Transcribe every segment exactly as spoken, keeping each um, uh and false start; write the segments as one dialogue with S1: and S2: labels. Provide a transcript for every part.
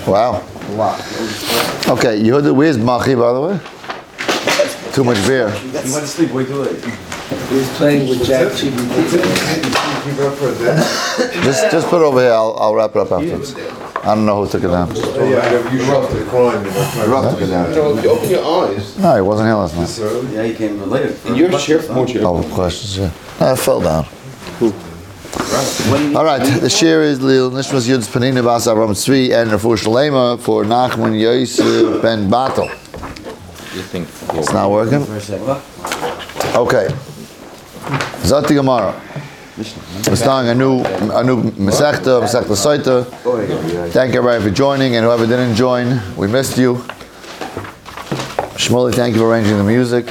S1: Wow.
S2: A lot.
S1: Okay, Yehuda, where's Machi, by the way? Too much beer.
S3: You went to sleep way too late.
S2: He was playing with Jack G B T.
S1: Just, just put it over here. I'll, I'll wrap it up afterwards. I don't know who took it down.
S4: Yeah, you roughed the crime. You roughed it down.
S3: You open your eyes.
S1: No, he wasn't here last night.
S3: Yeah, he came later. And your shift, more shift.
S1: Oh, questions, yeah. I fell down. All right, the share is Lil Nishmas Yud's Panina Bas Avram Tzvi and Refuah Shalema for Nachman Yosef Ben Batel.
S5: You think
S1: It's not working? Okay. Zati Gemara. We're starting a new, a new Masechta, Masechta Soita. Thank everybody for joining, and whoever didn't join, we missed you. Shmuley, thank you for arranging the music.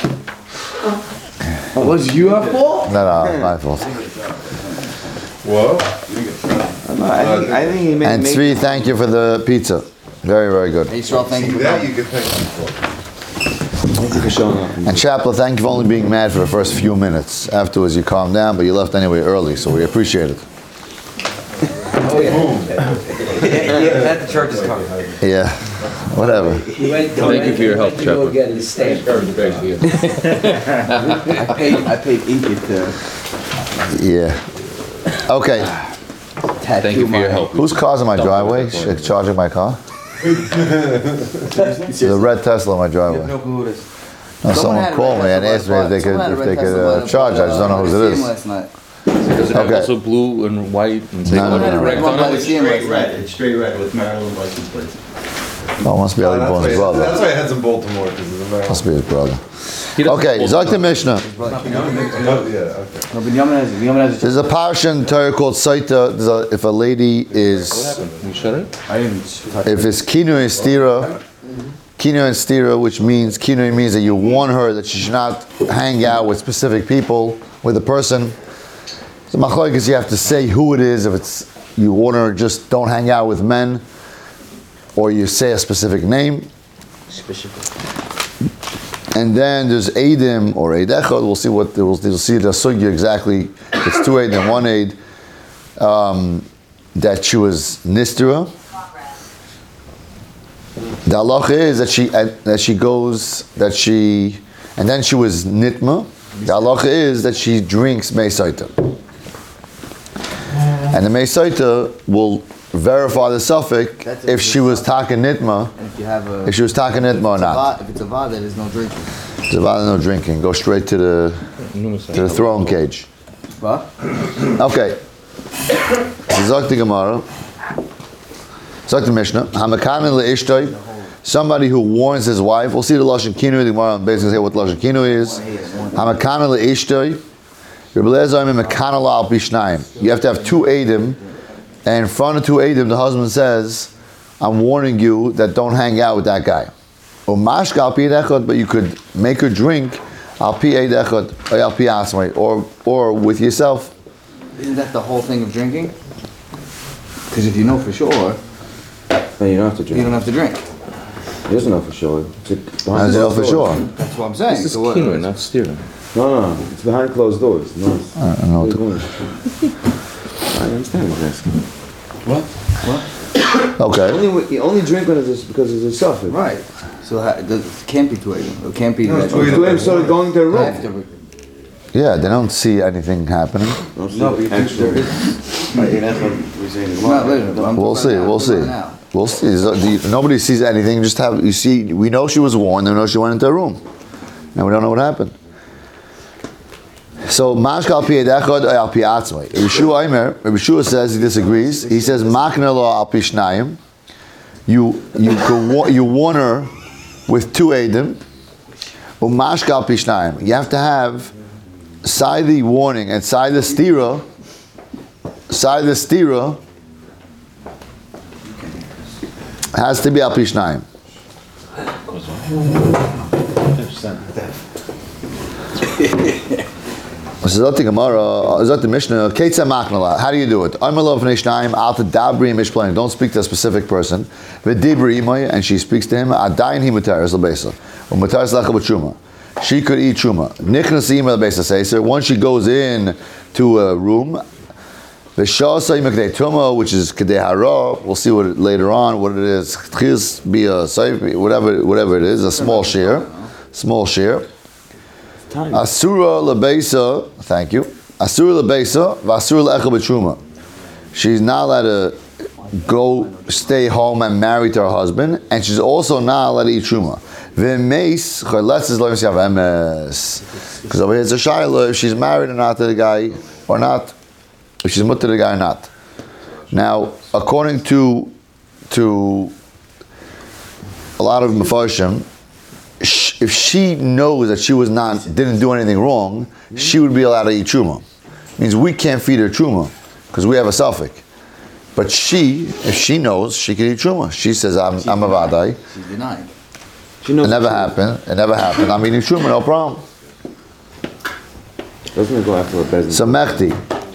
S2: Was you at fault?
S1: No, no, my fault.
S4: What?
S3: I think, I think he made.
S1: And
S3: made-
S1: Tzvi, thank you for the pizza. Very, very good.
S2: Yisrael, thank you for
S4: That
S2: coming.
S4: you can thank him for.
S3: Thank you for showing up.
S1: And Chapel, thank you for only being mad for the first few minutes. Afterwards, you calmed down, but you left anyway early, so we appreciate it.
S2: Oh, yeah.
S3: Yeah, had the charges covered.
S1: Yeah, whatever.
S5: Thank you for your help,
S2: Go
S5: Shepard.
S2: get his stamp.
S3: I paid. I paid Inky to.
S1: Yeah. Okay.
S5: Thank you for your help.
S1: Whose car's in my driveway? Sh- Charging my car? The red Tesla in my driveway.
S3: No clue who it is.
S1: No,
S2: Someone
S1: someone
S2: had a
S1: called
S2: red
S1: me and
S2: Tesla
S1: asked me if they could,
S2: Someone had a
S1: if
S2: red
S1: they could
S2: Tesla
S1: uh, charge. I just don't know whose it is.
S2: Last night.
S5: Does it have
S1: Okay.
S5: also blue and white and say
S1: No, no,
S2: Someone had a
S1: no.
S2: red one by the C M last
S6: Straight
S2: night.
S6: red. It's straight red with Maryland license plates.
S1: Oh, must be Ali
S4: That's
S1: Bone's
S4: why, that's
S1: brother.
S4: why I had some Baltimore because of the Maryland.
S1: Must be his brother.
S5: He doesn't
S1: Okay,
S5: hold
S1: Zok
S5: the
S1: the Mishnah.
S4: Oh, yeah, okay.
S3: No, but Yaman has. Yaman has.
S1: There's a parsha in Torah called Saita. There's a- If a lady is,
S5: You shut it?
S3: I didn't.
S1: if it's kinu and stira, kinu and stira, which means, kinu means that you warn her that she should not hang out with specific people, with a person. So machlokes, you have to say who it is. If it's, you warn her, just don't hang out with men, or you say a specific name. And then there's Eidim or Eid Echad. We'll see what, we'll, we'll see the sugya exactly. It's two Eid and one Eid. Um, that she was Nistira. The halacha is that she, uh, that she goes, that she, and then she was Nitma. The halacha is that she drinks Meisaita. And the Meisaita will verify the suffix
S2: That's if
S1: if she was Taka Nitma,
S2: And if you have a,
S1: if she was Taka Nitma or
S2: it's a
S1: not.
S2: va- if it's a vada, there's no drinking.
S1: It's about no drinking. Go straight to the to the throne cage.
S2: What?
S1: Okay. Zok the Gemara. Zok the Mishnah. Hamakamin leishtoi. Somebody who warns his wife. We'll see the lashon kinu. The Gemara basically say what lashon kinu is. Hamakamin leishtoi. You have to have two eidim, and in front of two eidim, the husband says, "I'm warning you that don't hang out with that guy." Or mashka al pi echad, but you could make her drink al pi echad or al pi asmai, or or with yourself.
S2: Isn't that the whole thing of drinking? Because if you know for sure,
S3: No, you don't have to drink.
S2: you don't have to drink.
S3: He doesn't know for sure. It's a,
S1: How does it know for sure?
S2: That's what I'm saying.
S5: This is
S2: So what-
S5: quinoa, not steering.
S3: No, no, no. It's behind closed doors. No. It's,
S1: I don't know what to-
S3: I understand what you're asking.
S2: What? What?
S3: Only
S1: Okay.
S3: when- you only drink when it's because it's a suffix.
S2: Right. So ha- it can't be two eighty. It can't be that.
S3: So you him started going to the room.
S2: After.
S1: Yeah, they don't see anything happening.
S3: No, but you think there is. Right, that's what we're saying.
S2: Not later, but I'm
S1: We'll
S2: talking
S1: see.
S2: about
S1: We'll
S2: now.
S1: see.
S2: Right now.
S1: We'll see. So, do you- Nobody sees anything. Just have you see. We know she was warned. We know she went into a room, and we don't know what happened. So mashka al pi echad or al pi atzmai. Yeshua Aimer. Yeshua says he disagrees. He says makna lo al pi shnayim. You you can wa- you warn her with two eidim. Umashka al pi shnayim. You have to have side the warning and side the stira. Side the stira has to be al pi shnayim. Zot the Gemara, Zot the Mishnah, Keitza Machnala. How do you do it? Amalov Neishnaim, Alta Dabri Mishplain. Don't speak to a specific person. V'dibri Imay, and she speaks to him. Adayin hi mutaris l'beisa. Umutaris lecha b'tshuma. She could eat truma. Nichnas imay l'beisa seiser. Once she goes in to a room, V'shasa yimakdei tuma, which is kedei hara. We'll see what it, later on what it is. Chis be a saif, whatever whatever it is, a small share, small share. Asura lebeisa. Thank you. Asura lebeisa. V'asura le'echel b'truma. She's not allowed to go stay home and marry to her husband, and she's also not allowed to eat truma. V'meis chayletz is lo yimsiyav emes. Because over here it's a shayla if she's married or not to the guy or not. If she's mutter to the guy or not. Now, according to to a lot of Mefarshim, sh- if she knows that she was not didn't do anything wrong, she would be allowed to eat truma. Means we can't feed her truma because we have a suffix. But she, if she knows, she can eat truma. She says, "I'm I'm a vadai."
S2: She's denying.
S3: She knows
S1: It never happened. It never happened. I'm eating truma, no problem.
S3: Doesn't it go after a bezin?
S1: So Mechti,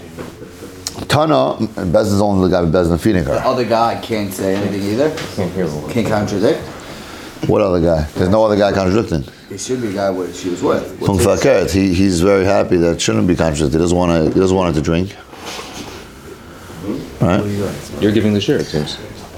S1: Tana, Bezin's only the guy with Bezin feeding
S2: The
S1: her.
S2: other guy can't say anything either.
S3: Can't hear her.
S2: Can't contradict.
S1: What other guy? There's no other guy contradicting.
S2: It should be a guy what she was with.
S1: From Fakert, he he's very happy that shouldn't be contradicted. He doesn't want to. He doesn't want her to drink. Right?
S5: You're giving the share, it seems.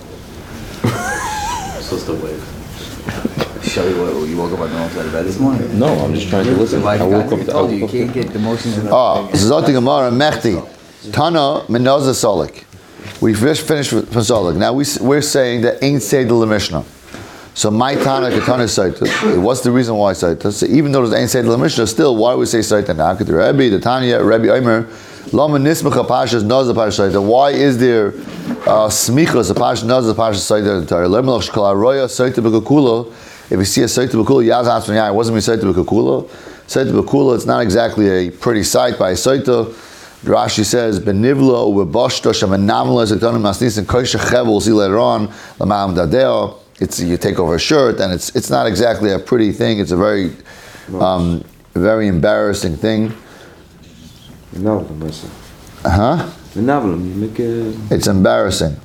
S6: Supposed to wait.
S2: Show you what you woke up on the wrong side of bed this morning.
S5: No, I'm just trying to listen.
S2: Like
S5: I
S2: I
S5: woke up. I
S2: told you, you
S5: woke
S2: can't
S5: up.
S2: get the motions in the
S1: Oh, Zoti Gemara Mechti, Tana Menoza Solik. We finished finished with with Solik. Now we s- we're saying that ain't say the Mishnah. So my Tana Katana Saita. What's the reason why Saita? So even though there's ain't say the Mishnah, still why do we say Saita now? The Rebbe, the Tanya, Rebbe Omer, Lama Nismacha Pashas Noza Pashas Saita. Why is there uh, smichas a Pashas Noza Pashas Saita in the Torah? Lemelach Shkala Roya Saita B'Kakula. If you see a Saita B'Kula, Yaz Asman Yai. It wasn't me Saita B'Kakula. Saita B'Kula. It's not exactly a pretty sight by Saita. Rashi says, "Benivla u'beboshta shemenamla zektonim masnis and koisha chevel." We'll see later on. Lamam dadeo. It's you take over a shirt, and it's it's not exactly a pretty thing. It's a very, um, very embarrassing thing.
S3: Menavlim, listen.
S1: Huh?
S3: Menavlim, you make a...
S1: It's embarrassing.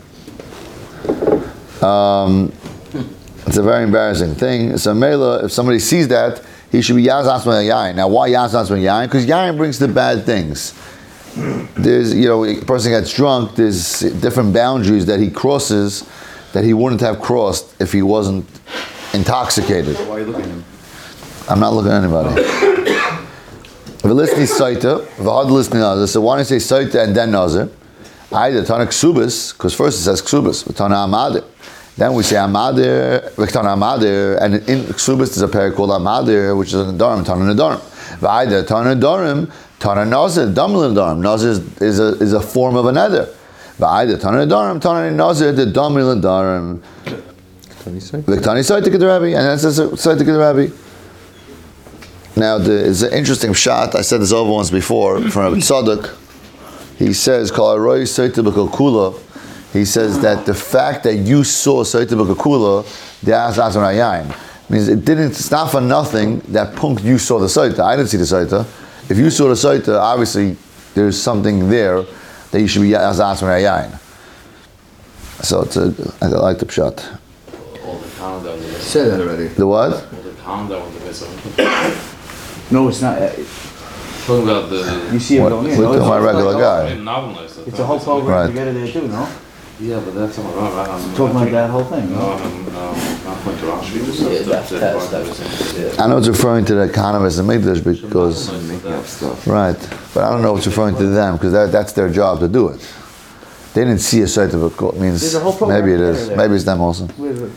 S1: Um, it's a very embarrassing thing. So Mela, if somebody sees that, he should be Yaz Asman Yain. Now, why Yaz Asman Yain? Because Yain brings the bad things. There's, you know, a person gets drunk, there's different boundaries that he crosses that he wouldn't have crossed if he wasn't intoxicated.
S2: Why are you looking at him?
S1: I'm not looking at anybody. If you're listening Saita, if you're listening Nazir, so why don't you say Saita and then Nazir? Either Tana Ksubis, because first it says Ksubis, Tana Amadir. Then we say Amadir, Tana Amadir, and in Ksubis there's a pair called Amadir, which is an Nedarim, Tana Nedarim. Either Tana Nedarim, Tana Nazir, Damil Nedarim. Nazir is, is, a, is a form of a nether. Either Tana Nedarim, Tana Nazir, the Damil Nedarim. Tani Saita Kedrabi, and then it says Saita Kedrabi. Now, the, it's an interesting shot. I said this over once before from Tzadok. He says, "Kol haroy Saita b'Kakula." He says that the fact that you saw Saita b'Kakula, the Azazon Ayayin, means it didn't. It's not for nothing that Punk you saw the Saita. I didn't see the Saita. If you saw the Saita, obviously there's something there that you should be Azazon Ayayin. So it's a, I like the shot.
S6: All the calendar on the vessel.
S2: Said that already.
S1: The what?
S6: All the calendar on the vessel.
S2: No, it's not. Uh,
S6: Talking about the...
S2: you see him
S1: What?
S2: going in.
S1: Look
S2: no,
S1: at
S2: it's
S1: my
S2: just
S1: regular
S2: like,
S1: guy.
S6: In Novelist.
S2: It's a whole program
S1: Right.
S2: together there too, no?
S6: Yeah, but that's... I'm, I'm,
S2: Talking about that whole thing,
S6: No,
S2: no?
S6: I'm, um, not going to Rashi. Just
S2: Yeah,
S6: that's
S2: that's-
S6: that
S2: that's-
S6: part.
S1: I know it's referring to the economists and Mikdash because,
S3: Making up stuff.
S1: right, but I don't know what's referring to them because that, that's their job to do it. They didn't see a site of a means
S2: There's a whole program
S1: maybe it is,
S2: together there.
S1: maybe it's them also.
S2: Where's it?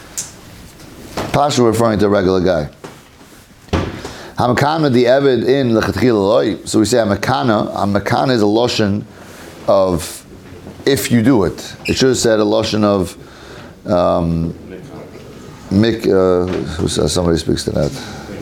S1: Pasha referring to a regular guy. Hamakana the Evid in lechatchila loy. So we say Hamakana. Hamakana is a lotion of if you do it. It should have said a lotion of um, mik. Uh, who says somebody speaks to that?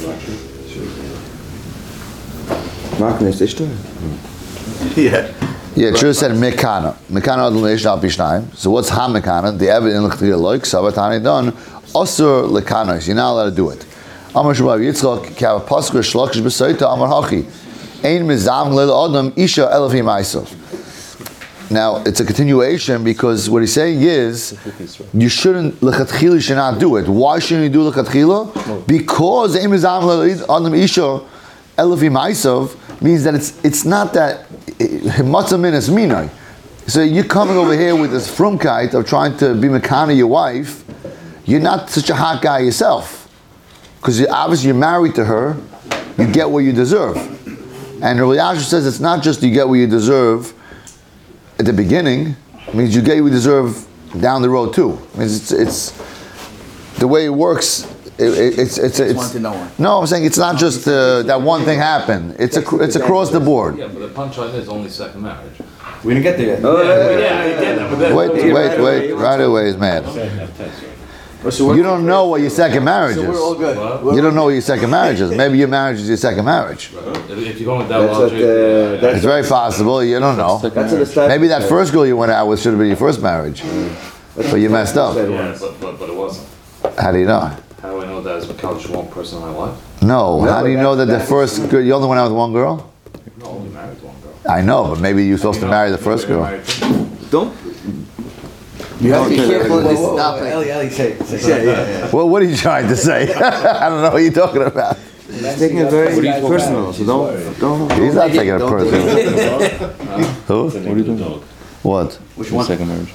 S3: Maknes ist du?
S2: Yeah.
S1: Yeah, it should have said Mekana. Mekana adul neish al pishnayim. So what's ha-Mekana? The Evid in lechatchila loy. Ksavatani done. Asur lekanos. You're not allowed to do it. Amar Shabbat Yitzchak ki have a pasuk shlokish b'soita Amar Hachi ein mizam lel adam isha elafim ma'asav. Now it's a continuation because what he's saying is you shouldn't lechatchila you should not do it. Why shouldn't you do lechatchila? Because ein mizam lel adam isha elafim ma'asav means that it's it's not that himatzah min es minai. so you're coming over here with this frumkeit of trying to be mekana your wife. You're not such a hot guy yourself, because obviously you're married to her. You get what you deserve, and Rabbi Yasher says it's not just you get what you deserve at the beginning. It means you get what you deserve down the road too. It means it's, it's the way it works. It, it, it's it's it's,
S2: one to no one.
S1: No, I'm saying it's not just uh, that one thing happened. It's a, it's across the board.
S6: Yeah, but the punchline is only second marriage.
S3: We didn't get there yet.
S6: Yeah, yeah, I get that, but then-
S1: Wait, wait, wait! Right away is mad. You don't know what your second marriage
S2: So we're all
S1: is.
S2: good.
S6: What?
S1: You don't know what your second marriage is. Maybe your marriage is your second marriage.
S6: If if you're going with that
S3: That's what,
S6: logic,
S3: uh,
S6: yeah,
S3: that's-
S1: It's very possible. You don't know.
S3: That's what the start.
S1: Maybe that first girl you went out with should have been your first marriage, but you messed up.
S6: yeah, but, but, but it wasn't.
S1: How do you know?
S6: How do I know that as McCall one person in my life?
S1: No. How do you know that the first girl, you only went out with one girl?
S6: No, only married to one girl.
S1: I know, but maybe you're supposed to
S6: You know,
S1: marry the first
S6: you're
S1: girl.
S6: married to-
S3: Don't.
S2: You have to be
S3: Okay,
S2: careful of
S3: whoa,
S2: this
S3: whoa, whoa,
S2: stopping.
S3: Ellie, Ellie, say, say, say, yeah, yeah.
S1: Well, what are you trying to say? I don't know what you're talking about.
S3: He's taking it very personal, so don't, don't.
S1: He's not taking it personal. Who?
S5: What are you doing?
S1: What?
S3: Which
S5: Your second marriage.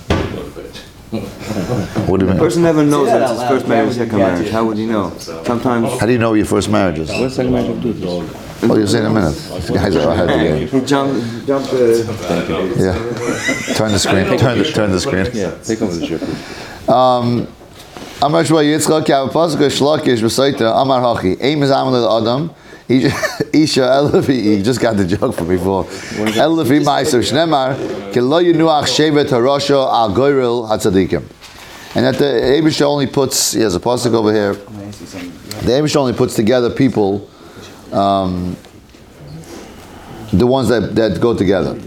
S1: What do you
S3: A
S1: mean?
S3: person never knows
S2: Say that
S3: that it's
S2: out
S3: his
S2: loud.
S3: first marriage, second marriage. How would he know? Sometimes
S1: How do you know what your first marriage is?
S5: What's second marriage have to do?
S1: Oh, you'll see in a minute. The guys are ahead of the game.
S3: he jumped, jumped. Uh,
S1: Yeah. Turn the screen. Turn the, turn the screen.
S5: Yeah, take over the shirt, please.
S1: Amar Shva Yitzchak Yav Pasuk Shlakish V'Saita Amar Hachi Eim is Amal Adam Isha Elavi. You just got the joke from before. Elavi Ma'aser Shnemar Kilo Yinuach Shevet Harasha Al Goyril Hatzadikim. And that the Abish only puts. He has a pasuk over here. The Abish only puts together people, um, the ones that, that go together.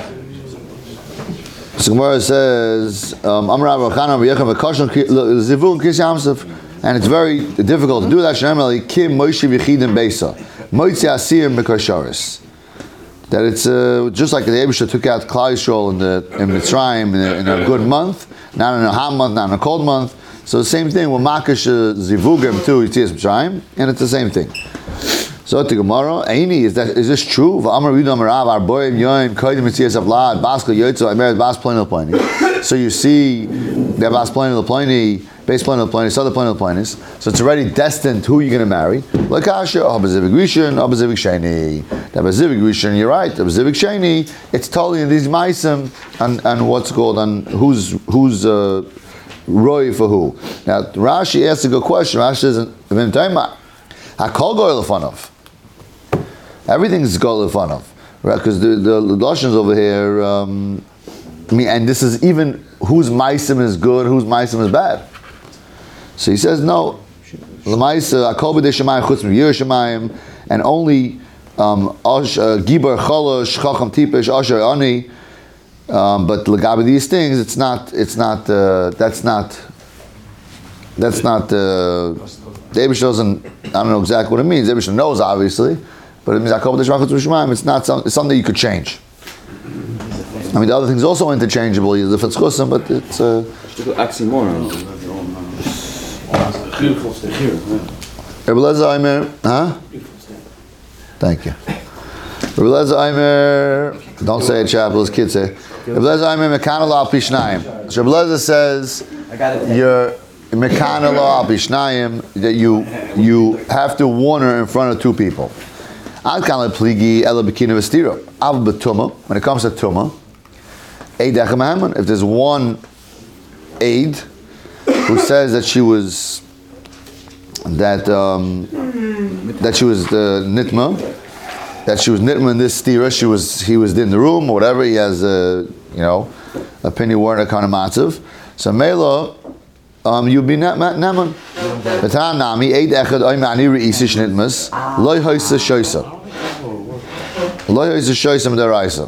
S1: So Gemara says, um, and it's very difficult to do that. That it's uh, just like the Eibusha took out Klal Yisrael in the in Mitzrayim in a, in a good month, not in a hot month, not in a cold month. So the same thing with Makash Zivugim too. You see Mitzrayim, and it's the same thing. So the Gemara, Aini, is that is this true? So you see the Bas Pliny Pliny, base Pliny Pliny, Southern Pliny Pliny. So it's already destined who you're going to marry. Like Asher, Abazivik Rishon, Abazivik Sheni. The Abazivik Rishon, you're right. The Abazivik Sheni, it's totally in these Maisim and and what's called and who's who's uh, Roy for who. Now Rashi asks a good question. Rashi says, "Hakol goy lefanov." Everything's goy lefanov, right? Because the the Lashons over here. Um, I mean, and this is even whose maisim is good, whose maisim is bad. So he says no. L'maisa akol b'dei shemayim chutz m'yir shemayim, and only um, gibar chalosh chacham tipish asher ani. Um, but l'gabe these things, it's not. It's not. Uh, that's not. That's not. Uh, the Eibush doesn't. I don't know exactly what it means. The Eibush knows obviously, but it means akol b'dei shemayim chutz m'yir. It's not. Some, it's something you could change. I mean, the other thing's also interchangeable. If it's chusim, but it's. Uh,
S3: oxymoron.
S6: Beautiful stick here.
S1: Rebbe Lezer Aimer, huh? Thank you. Rebbe Lezer Aimer, don't say it, Chapel's kids say. Rebbe Lezer Aimer, Mekana Lo Al Pi Shnayim. So Rebbe Lezer says, you're Mekana Lo Al Pi Shnayim, that you you have to warn her in front of two people. Ad Kan Le Pligi Ela B'Kina V'Stira. Av B'Tumah, when it comes to Tumah, Eid Echem Haman, if there's one aid who says that she was that um, that she was the nitma, that she was nitma in this stira, she was he was in the room or whatever. He has a you know a penny word a kind of matzav. So mela, um, you'd be naman. V'tan nami eid echad oymani reisish nitmas loy hoysa shoysa loy hoysa shoysa m'daraisa.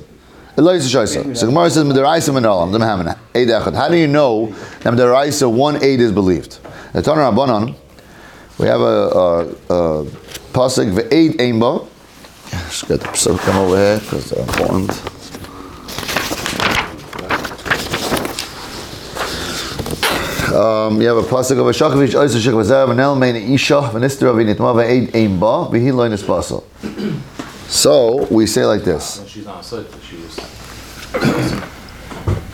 S1: So Gemara says Midaraisa Manalam, the Muhammad, Eid Echad. How do you know that Midaraisa one aid is believed? The Tanur Rabbanon, we have a, a, a pasuk ve'eid eimba. Just get the pasuk come over here because they're important. Um, you have a pasuk of a shakavish oisa shakavazer v'nel mein isha v'nistra v'nitma ve'eid eimba v'hi lo nispasel. So we say like this.
S6: She's on site, she was.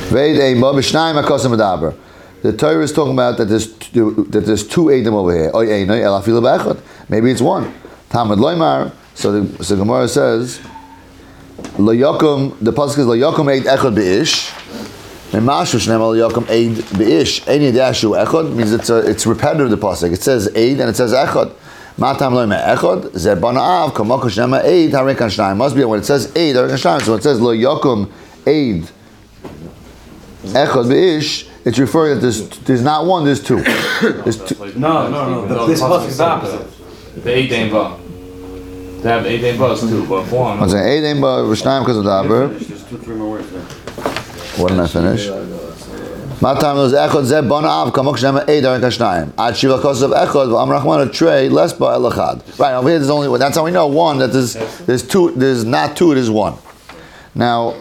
S1: Veid ein ba b'shnayim hakosam medaber. The Torah is talking about that there's two, that there's two eidim over here. Oy einay el afilu b'echad. Maybe it's one. Talmud loymar. So the so Gemara says, lo yakum. The pasuk is lo yakum eid echad b'ish. Memashu shneim lo yakum eid b'ish. Ein yidashu echad means it's a, it's repetitive. The pasuk it says eid and it says echad. Matam loymar echad ze bana av kamako shnema eid harekan shnayim. Must be when it says eid harekan shnayim. So it says lo yakum eid echad b'ish. It's referring that there's there's not one, there's two. There's two.
S2: No, no, no. This pasuk is the opposite.
S6: The eight ain't ba. They have eight ain't ba too, but one.
S1: I'm saying eight ba v'shnayim because of daber.
S3: There's two, three more words there.
S1: What did I finish? Matam knows echad zeh bana av kamok shnema eid harekan shnayim. Ad shiva kosav echad v'am rachman trey less ba el echad. Right over here there's only that's how we know one that there's there's two there's not two there's one. Now.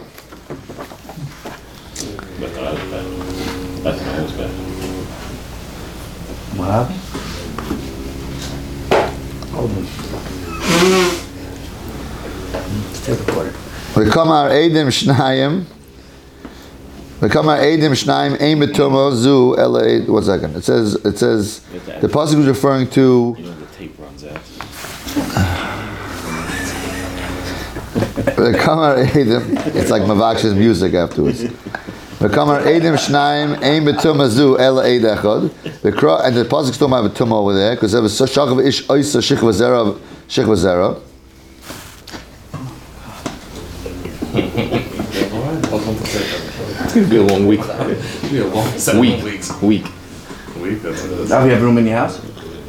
S5: That's the whole spec.
S2: What happened? Let's take a quarter.
S1: We come out Eidim Shnayim. We come out Eidim Shnayim Ein Betumo Zu Ela Eid. One second. It says it says the pasuk is referring to.
S5: You know the tape runs out.
S1: We come out Eidim. It's like Mavaksh's music afterwards. V'kamar eidim shnayim ein betumah zu ela eid echad. And the pasuk is talking about betumah over there because there was shachar ish oisa shich v'zera shich v'zera.
S5: It's gonna be a long week.
S6: Yeah, long seven
S5: Week.
S6: weeks.
S5: Week.
S6: Week. That's what it is.
S2: Now we have room in your house?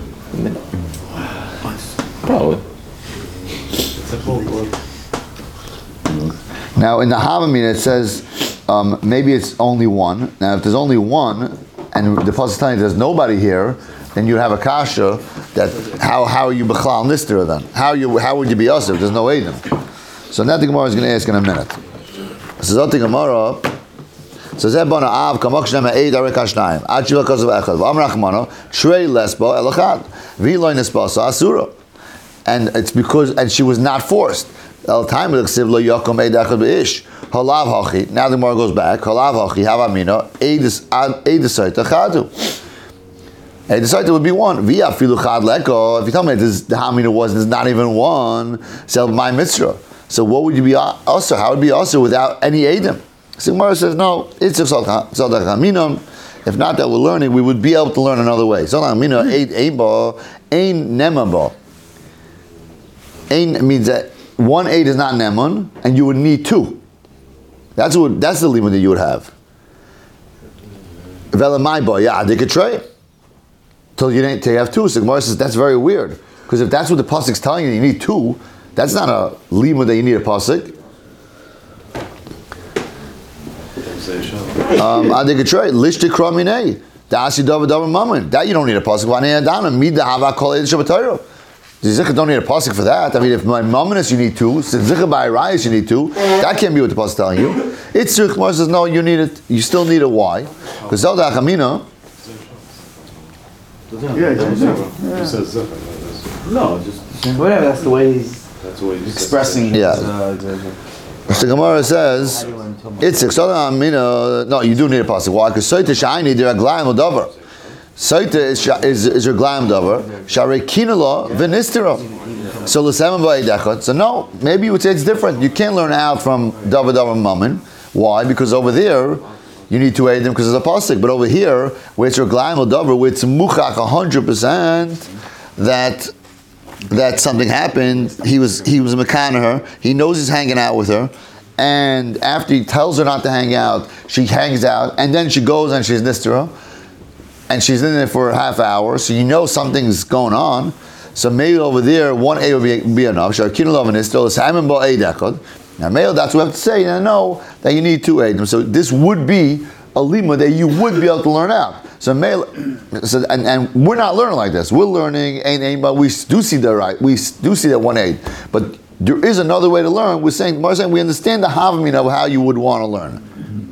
S5: Probably.
S6: It's a full board.
S1: Now in the Havamina it says um, maybe it's only one. Now if there's only one and the pasuk is telling you there's nobody here, then you have a kasha that how how are you b'chlal nister then? How you how would you be us if there's no eidim? So now the Gemara is going to ask in a minute. So the Gemara says Zeh bana av kamok shnema eid harekan shnayim ad shiva kosav echad v'am rachmano trei lesbo el echad v'iloi nespasa asura. And it's because and she was not forced. El time lo yakom eid echad b'ish halav hachi. Now the Gemara goes back. Halav hachi havamina eidis eidisayta chadu. Eidisayta would be one. Via filu chad leko. If you tell me this, the hamina was there's not even one. So my mitzvah. So what would you be also? How would it be also without any eidim? So Gemara says no. It's a tzadach haminon. If not that we're learning, we would be able to learn another way. Tzadach hamina eid eiba ein nemaba. Ein means that one eight is not nemun, and you would need two. That's what. That's the limit that you would have. Velamai boy, yeah, they could try till you didn't. Till you have two. So Gemara says that's very weird because if that's what the pasuk's telling you, you need two. That's not a limud that you need a pasuk. Um, I think it's right. Lishti kraminei. Da'asi davar davar mammon. That you don't need a pasuk. V'anei adana mid hava kol ed shabbatayro. Zikha don't need a pasuk for that. I mean, if my mammonis you need two, since zikha by rayas you need two, that can't be what the pasuk is telling you. It's Gemara says no, you need it. You still need a why? Because zelda achamina.
S3: Yeah,
S6: You said zipper.
S3: no, just whatever. That's the way he's
S6: That's the way you
S3: expressing.
S1: Yeah.
S3: His, uh, the-
S1: So Gemara says, it's Amina. No, you do need a pasuk. Why? Because Soita Shaini they're a glayim davar. Soita is is is your glayim davar. Sharei kinula v'nistira. So l'semen v'ayidachot. So no, maybe you would say it's different. You can't learn out from davar davar mammon. Why? Because over there you need to aid them because it's a pasuk. But over here, where it's your glayim davar, where it's muchach a hundred percent that. that something happened, he was he was a mekana her, he knows he's hanging out with her, and after he tells her not to hang out, she hangs out, and then she goes and she's nistera, and she's in there for a half hour, so you know something's going on. So maybe over there, one A would be, be enough. Now male, that's what we have to say, and know that you need two Adim. So this would be a lima that you would be able to learn out. So male, so, and, and we're not learning like this. We're learning ain't ain't, but we do see the right. We do see that one aid. But there is another way to learn. We're saying, we're saying we understand the havamina of how you would want to learn.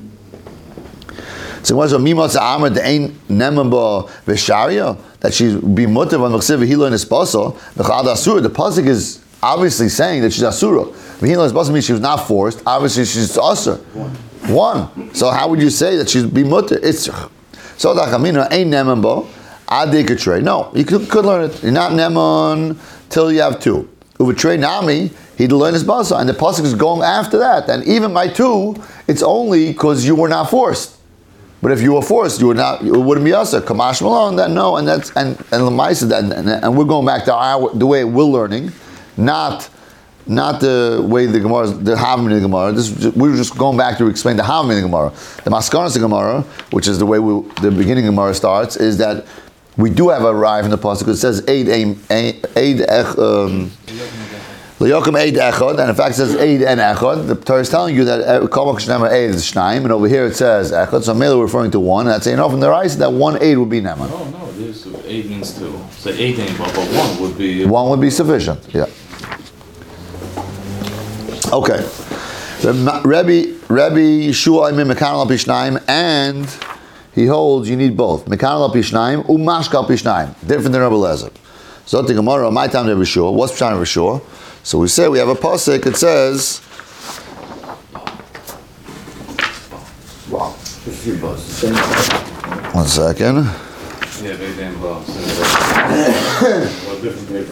S1: So what's a mimotza amar the ain't nemamba v'sharia that she's be mutav on machsev v'hilo in esposo v'chad asura. The pasuk is obviously saying that she's asura. V'hilo in esposo means she was not forced. Obviously she's asur. One. So how would you say that she's be mutter? Itzrich. So the Chamina ain't neman bo. Adi could trade. No, you could, could learn it. You're not neman till you have two. Uva trade nami, he'd learn his basa, and the pasuk is going after that. And even by two, it's only because you were not forced. But if you were forced, you would not. It wouldn't be us. Kamash Malone. Then no, and that's and and Lamaisa. That and, and we're going back to our, the way we're learning, not not the way the Gemara, the Havim in the Gemara. This we were just going back to explain the Havim in the Gemara. The Maskanas the Gemara, which is the way we, the beginning of Gemara starts, is that we do have a arrive in the pasuk. It says Eid Eid Ech. L'yokim Eid Echad, and in fact it says Eid and Echad. The Torah is telling you that Kol Makshnemer Eid is Shnaim, and over here it says Echad, so Mela referring to one, and that's saying, oh, from the right, that one Eid would be Neman.
S6: No, no, this eight means two. So eight ain't, but, but one would be.
S1: One would be sufficient, yeah. Okay. Rabbi, Rabbi Yeshua Imim Mekanal Pishnaim, and he holds you need both. Mekanal Pishnaim, Umashkal Pishnaim. Different than Rabbi Lezer. So the Gemara, my time Rabbi Yeshua, what's Pishnaim Rabbi Yeshua? So we say we have a pasuk. It says,
S3: Wow.
S1: one second.
S6: Yeah, they ain't well. What different paper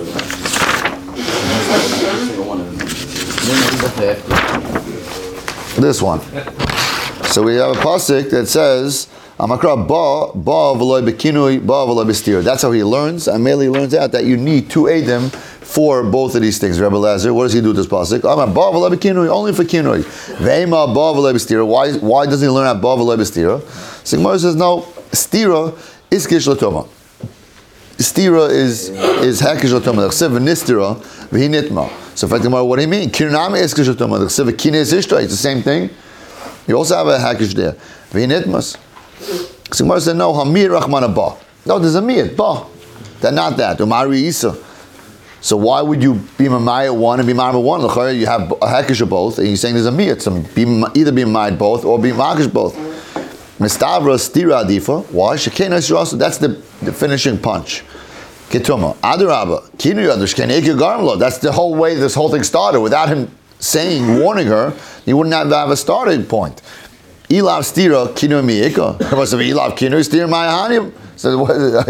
S1: This one. So we have a pasuk that says, "Amakra ba ba v'loy bekinui ba v'loy bestir." That's how he learns. And mainly learns out that you need two edim for both of these things. Rebbe Lazar, what does he do with this pasuk? I'm ba v'loy bekinui, only for kinui. Ve'ema ba v'loy bestir. Why why doesn't he learn at ba v'loy bestir? So Gemara says no. Stira is kish l'toma. Stira is is hakish l'toma. Chsev v'nistira v'hinitma. So for Gemara, what do you mean? Kirnami is kish l'toma. Chsev v'kine is ishta. It's the same thing. You also have a hakish there. V'hinitmas. So Gemara said no. Hamir rachmana ba. No, there's a mir ba. That not that. Umari isa. So why would you be mamaya one and be mamaya one? You have a hakish of both, and you're saying there's a mir. So be, either be mamaya both or be makish both. Mistavra stira adifa. Why? Shekena shirasu. That's the, the finishing punch. Ketuma. Adarabba. Kinu yadush kenekir garmlo. That's the whole way this whole thing started. Without him saying, warning her, you wouldn't have, have a starting point. Ilav stira kinu miyeka. Because of ilav kinu stira mayahanim. So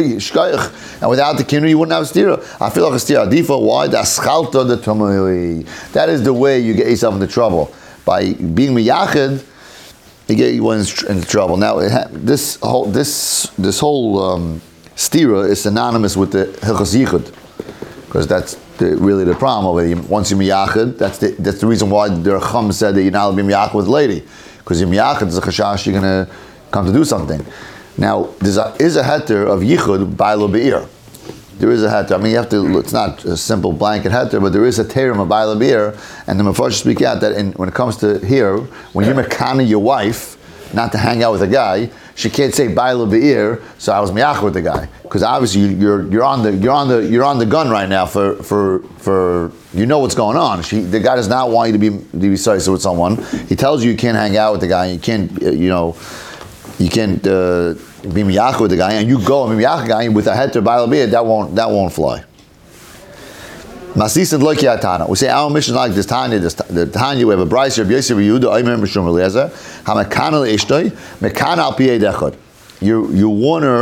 S1: and without the kinu, you wouldn't have stira. I feel like a stira adifa. Why? That's chalta the tumui. That is the way you get yourself into trouble by being miyachid. You get you into trouble. Now it ha- this whole this this whole um, stira is synonymous with the hilchos yichud, because that's the, really the problem over there. Once you're miyachid, that's the that's the reason why the Racham said that you're not allowed to be miyachid with a lady, because you're miyachid, there's a chashash you're gonna come to do something. Now there is a heter of yichud by lo be'ir. There is a heter. I mean, you have to. It's not a simple blanket heter, but there is a terim of bayla beer, and the Mefarshim speak out that in, when it comes to here, when you're mekana your wife, not to hang out with a guy, she can't say bayla beer. So I was miyach with the guy, because obviously you're you're on the you're on the you're on the gun right now for for for you know what's going on. She the guy does not want you to be to be serious with someone. He tells you you can't hang out with the guy. You can't you know you can't. Uh, be miyach with the guy, and you go and be miyach guy with a heter ba'al biyah, that won't that won't fly. Masis and loki atana. We say our mission like this Tanya. This the Tanya we have a brayser of Yosef Yehuda. I remember Shmuel Eliezer. Hamakana leishtoi mekana al piyei dechad. You you warn her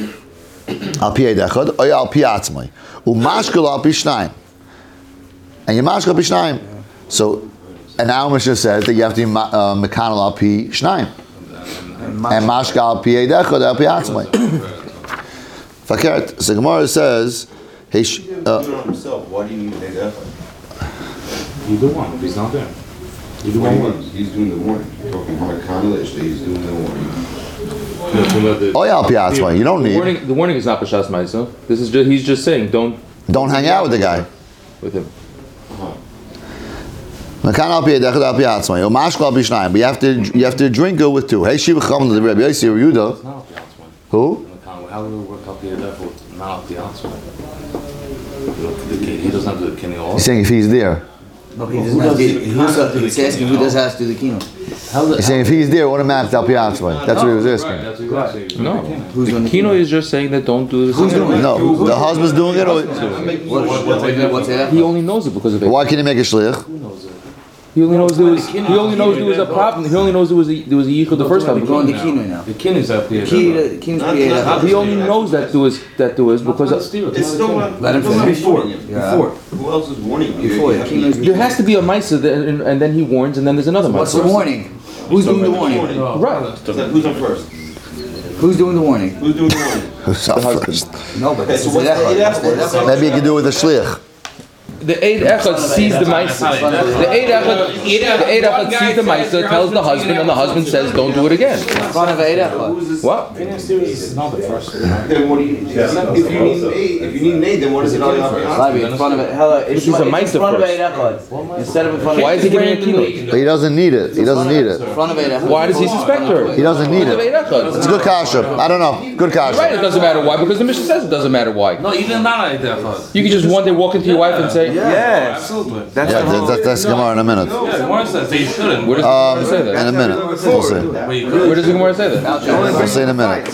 S1: al piyei dechad or al piyei atzmai. Umashkel al pishnayim. And you mashkel pishnayim. So, and our mission says that you have to be uh, mekana al piyei shnayim. And mashkal piyei dechad al piyei atzmai. Fakert. So Gemara says, "Hey, uh,
S3: himself. Why do you need that effort?
S6: You do one. He's not there. You do
S3: What
S6: one.
S3: he wants, he's doing the warning. You're talking about Kanalish, he's doing the warning.
S1: oh yeah, al piyei atzmai. You don't
S7: The
S1: need.
S7: warning, the warning is not Pashas Maisa. This is just, he's just saying, don't
S1: Don't hang out with the guy.
S7: with him.
S1: Mekan al piyei dechad al piyei atzmai. Umashkal al pishnayim. But you have to you have to drink it with two. Hey, shiva chacham to the Rebbe Yosef Yehuda.
S6: It's not up the outside.
S1: Who?
S6: How will it work up here? Therefore, not up the outside. He doesn't have to. Can he all?
S1: He's saying if he's there.
S2: No, he doesn't have to. Who's, he's asking who does have to do the kino.
S1: He's saying if he's there, what matters al piyei atzmai. That's what he was asking.
S6: That's what he's asking.
S7: No.
S2: Who's doing
S7: The
S2: the
S7: Kino
S2: kino?
S7: is just saying that don't do this.
S2: Who's doing it?
S1: No, the husband's doing it. Or
S2: What, what, what's it? What's it?
S7: He only knows it because of it.
S1: why can't he make a shlich?
S6: Who knows it?
S7: He only knows there was. He only knows there was a problem. He only knows there was a there was a yichud the first
S2: We're
S7: time.
S2: going to Kinui now.
S6: The kin is up here.
S2: Ki- Kinu's P
S7: He only knows that there was that there was because of,
S3: It's still not.
S2: Let him finish.
S3: Before,
S2: Yeah.
S3: before. Who else is warning you?
S2: Before, yeah, Kinu's
S7: there has to be a ma'isa that- and, and then he warns and then there's another
S2: What's
S7: ma'isa.
S2: the warning? Who's doing the warning?
S7: Right.
S3: Who's on first?
S2: Who's doing the warning?
S3: Who's doing the warning?
S1: Who's up first?
S2: No, but
S3: Okay,
S2: this
S3: so
S2: is
S3: what's the
S2: Echad.
S3: eight
S2: That's the
S3: after?
S2: Echad.
S1: Maybe you can do it with a shliach.
S7: The Eid Echad sees the ma'isa. The Eid Echad, the Eid Echad sees the ma'isa, tells the husband, and the husband says, "Don't do it again."
S2: In front of Eid Echad.
S7: What?
S6: Is not the first.
S3: Then what do you, if you need an eight, if you need an eight, then what is it all about?
S2: Lavi, in front of it. Hella, it's,
S7: This is a
S2: it's in
S7: ma'isa
S2: front of
S7: first.
S2: Eid Echad. Instead of in front of
S7: Why is he giving a keynote?
S1: But he doesn't need it. He doesn't need it.
S2: In front of Eid Echad.
S7: Why does he suspect her?
S1: He doesn't need
S7: Because of
S1: it.
S7: Eid Echad.
S1: It's a good kasha. I don't know. Good
S7: Right,
S1: kasha.
S7: it doesn't matter why, because the Mishnah says it doesn't matter why.
S6: No, even not like that. Huh?
S7: You can just one day walk into your wife and say,
S6: Yeah, absolutely.
S1: Yeah, that, that, that's Gemara in a minute.
S6: Yeah, Gemara says that you shouldn't.
S7: where does the
S1: Um,
S7: Gemara say
S1: in
S7: that?
S1: a minute. We'll see.
S6: But you could.
S7: Where does the Gemara say that?
S1: We'll see in a minute.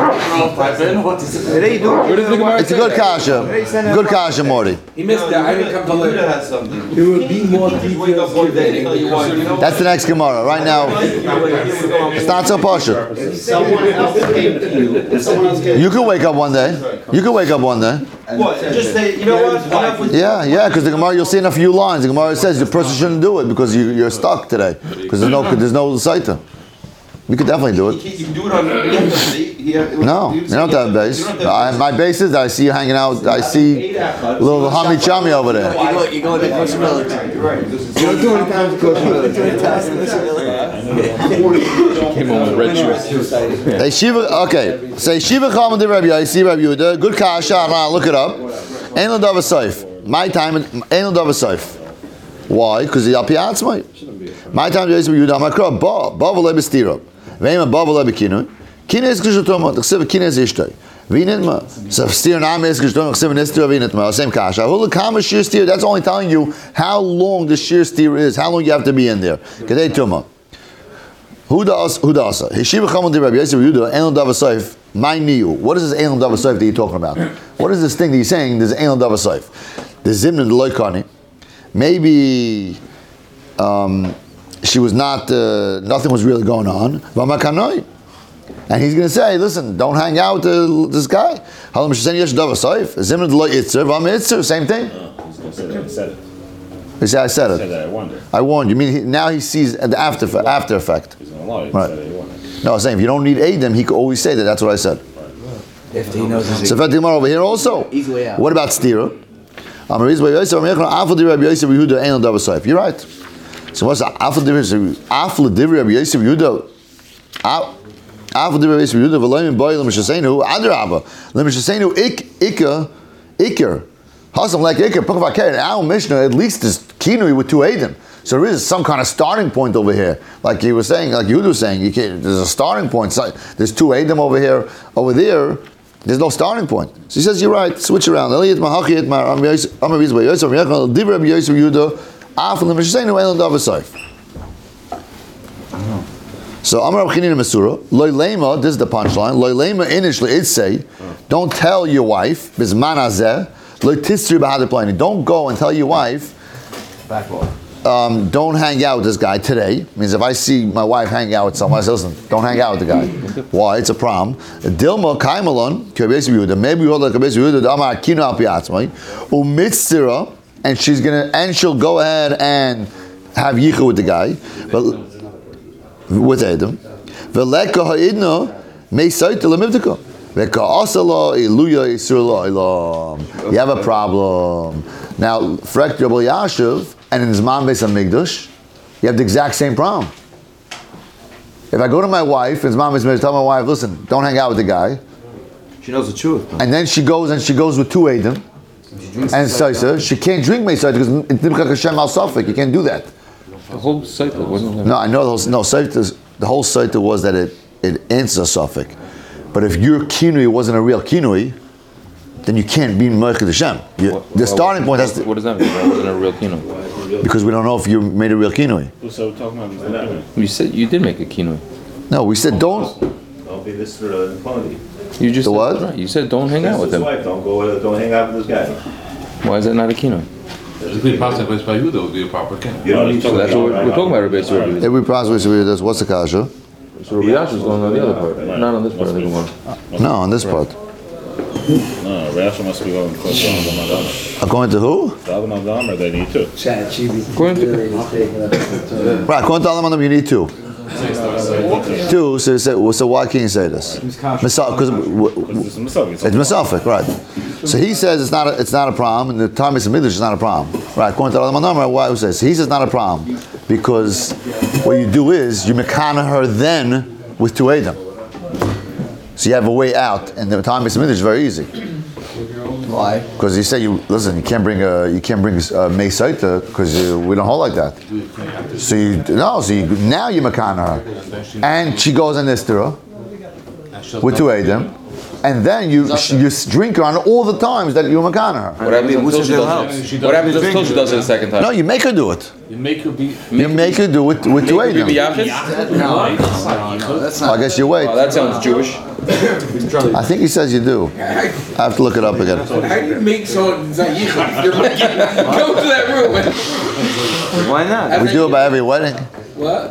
S7: Where does the Gemara
S1: It's a
S7: say
S1: good
S7: that?
S1: kasha. Good kasha, Morty.
S6: He missed that. I didn't come to
S3: Buddha
S6: live.
S3: has something. There will be more details. Wake up one day and tell you why. You know
S1: That's the next Gemara. Right now, it's not so pasha.
S3: someone else came to you. If someone else came.
S1: You could wake up one day. You could wake up one day.
S3: What? Just say, you know what? Enough with
S1: Yeah, yeah, because the Gemara, you'll see in a few lines. The Gemara says the person shouldn't do it because you, you're stuck today. Because there's no, there's no saita. You could definitely do
S3: You
S1: it.
S3: can- you can do it on. You have to see- you have-
S1: No, you don't have a base. I, my base is that I see you hanging out. I see little Hami Chami over there.
S2: You go, you go to kosher milk.
S3: You're right. This is-
S2: You don't do any times kosher milk. Do any times kosher milk.
S7: Came on with red shoes.
S1: Hey, Shiva, okay. Say Shiva Chama de Rabbi Yossi, Rabbi Yehuda. Good kasha. Nah, look it up. Ein l'dav Saif. My time. Ein l'dav Saif. Why? Because the Alpi Atzmai. My time is Rabbi Yehuda. Makra ba ba v'le b'stira. Ve'im ba v'le b'kinui. Kinei is kishutoma. T'chsev kinei is ishtay. V'initma. So steer nam is kishutoma. T'chsev nistira v'initma. Same kasha. Hula kama shir steer. That's only telling you how long the shir steer is. How long you have to be in there. Kedei tuma. Who does? Who does? Hishiva Chamal de Rabbi Yosef Yehuda Ein l'dav Saif. My niu. What is this Ein l'dav Saif that you're talking about? What is this thing that you're saying? There's Ein l'dav Saif. The Zimna the Loikani. Maybe um, she was not. Uh, nothing was really going on. V'makanoi. And he's going to say, listen, don't hang out with uh, this guy. Halam Sheseni Yesh Dav Saif. Zimna the Loik Itzer. V'am Itzer. Same thing.
S5: No, he's gonna say that I said it.
S1: He said, I said
S5: He said
S1: it.
S5: that I wonder.
S1: I warned you. I mean, he, now he sees the after after effect.
S5: He's gonna lie. He
S1: Right.
S5: said that he wondered.
S1: No, I'm saying if you don't need Adam, he could always say that. That's what I said.
S2: If he knows his
S1: So if I over here also.
S2: Easy way out.
S1: What about stira? You're right. So what's the afal divri? Afal divri Rabbi Yosef Yehuda. Afal divri Rabbi Yosef Yehuda. V'loim boy l'mishaseinu adrabah l'mishaseinu ik ikka ikir. Hasam like ikir. Pukavaker. Our Mishnah at least is kinui with two Adam. So there is some kind of starting point over here, like he was saying, like Yehuda was saying. You can't, there's a starting point. So there's two Adam over here, over there. There's no starting point. So he says, you're right, switch around. So Amar Rav Chanina Mesura, Loi Lema, this is the punchline, Loi Lema initially it say, don't tell your wife, Bizman Hazeh, Loi Tisri B'Hadar Plani, don't go and tell your wife,
S2: Backward.
S1: um, don't hang out with this guy today. Means if I see my wife hang out with someone, I say, listen, don't hang out with the guy. Why? It's a problem. Dilma Kaimalon, maybe we hold like Yehuda, Amar Kino Al Piatzmai, Umitzira, and she's gonna, and she'll go ahead and have yicha with the guy, but with Adam. Veleka ha'idna may saita lemivdika. Veka asala iluya isur la'olam. You have a problem. Now, Frek Rabbi Yashiv, and in his mom based on Migdash, you have the exact same problem. If I go to my wife, and his mom is to tell my wife, listen, don't hang out with the guy.
S3: She knows the truth.
S1: And then she goes and she goes with two Adam. And Saisa, she can't drink Mesaita because it's Nimchak Hashem al Safek. You can't do that.
S7: The whole cycle wasn't there.
S1: No, I know the whole, no, Saita, the whole Saita was that it, it answers a Safek. But if your kinui wasn't a real kinui, then you can't be Merchad Hashem. You,
S7: What-
S1: the
S7: what-
S1: starting point has to,
S7: What does that mean? That wasn't a real kino.
S1: because we don't know if you made a real kinui.
S5: So we're talking about that.
S7: You said you did make a kino.
S1: No, we said don't.
S8: Don't be this uh, quality.
S7: You just
S1: The what?
S7: Right, you said don't hang out with
S8: His
S7: him.
S8: wife, don't go. Uh, don't hang out with this guy.
S7: Why is that not a kino?
S9: If we pass that place by you, that would be a proper king.
S8: You don't need to.
S7: So that's what we're, we're talking about. Rabbi Yisrael.
S1: Every process we this. What's the kasha?
S7: So Rabbi Yasha is going on the other part, not on this part of the Gemara.
S1: No, on this part.
S6: No, Rashi must be going close to Adam Adam.
S1: According to who?
S6: Adam Adam, or they need to.
S7: According to
S1: Right, according to Alam, you need two. Two, so, so, so why can't you say this? Because
S6: It's a Masavik.
S1: it's Masafik, right? So he says it's not a, it's not a problem, and the Talmud Midrash is not a problem, right? According to Alam Anamar, why was this? He says it's not a problem because what you do is you mekana her then with two Edom. So you have a way out, and the Talmud Midrash is very easy.
S2: Why?
S1: Because he said, "You listen. You can't bring a you can't bring a Mesaita because we don't hold like that." So you no. So you, now you makana her, and she goes in Istera with two Edom, and then you you drink her on all the times that you makana her.
S7: what happens until she does it? What happens until she does it a second time?
S1: No, you make her do it.
S9: You make her be.
S1: You make her do it with two
S7: Make her
S1: Edom.
S7: be Yachid?
S2: No, no, no, that's
S1: I
S2: not.
S1: guess you wait.
S7: Oh, that sounds Jewish.
S1: I think he says you do. I have to look it up again.
S7: How do you make someone Zayichud? You're making, go to that room.
S3: Why not?
S1: We do it by every wedding.
S7: What?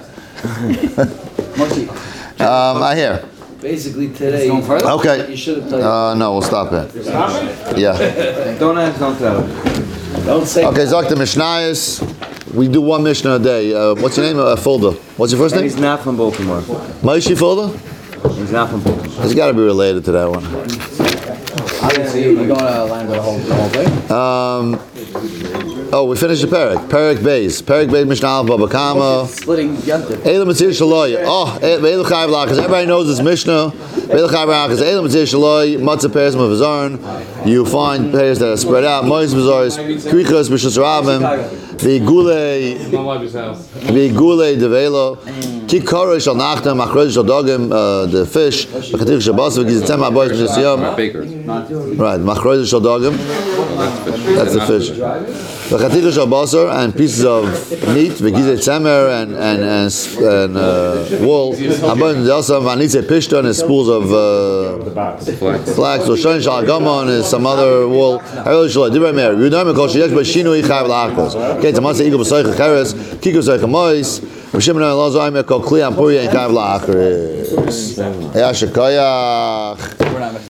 S1: Um, I hear.
S3: Basically today.
S2: Going further?
S1: Okay.
S3: You should have told.
S1: Uh, no, we'll stop it. Yeah.
S3: Don't ask, don't tell. Don't say.
S1: Okay, Zok the Mishnayos. We do one Mishnah a day. Uh, what's your name? Uh, Fulda. What's your first name?
S3: He's not from Baltimore.
S1: Maishi Fulda?
S3: He's not from Baltimore.
S1: It's got to be related to that one.
S2: I didn't see you. You're going to land the whole, the whole thing?
S1: Um, oh, we finished the Perek. Perek Beis. Perek Beis Mishnah Aleph Baba Kama.
S2: Splitting Yantiv.
S1: Elam Mitzir Shaloi. Oh, Elam Chayiv Lachas. Everybody knows this Mishnah. Elam Chayiv Lachas. Elam Mitzir Shaloi. Matzah Peres Mavazarn. You find pairs that are spread out. Mois Bazaars. Krichos Bishus Rabim. The Gule.
S9: My wife's house.
S1: The Gule Develo. Kikara Shal Nachtam. Machroj Shal Dogim. The fish. B'chatir Shabbos. V'gizitem Abois B'shis Yom.
S7: Bakers.
S1: Right. Machroj Shal Dogim. That's the fish. V'chatir Shal Basar and pieces of meat. V'gizet Tzemer and and and, and uh, wool. Abois B'shis V'anitze Pishton and spools of uh, flax. So Shon Shal Gamon is some other wool. Harol Shal Divrei Meir. Yudam Kol Sheyesh B'Shinui Chayav L'Achos. Okay, Tamatze Igul B'Soich Cheres. Kiko Soich Mois. V'Shimon Elazar Aimer Kol Kli Ampuria and Chayav L'Achos. Yashakayach.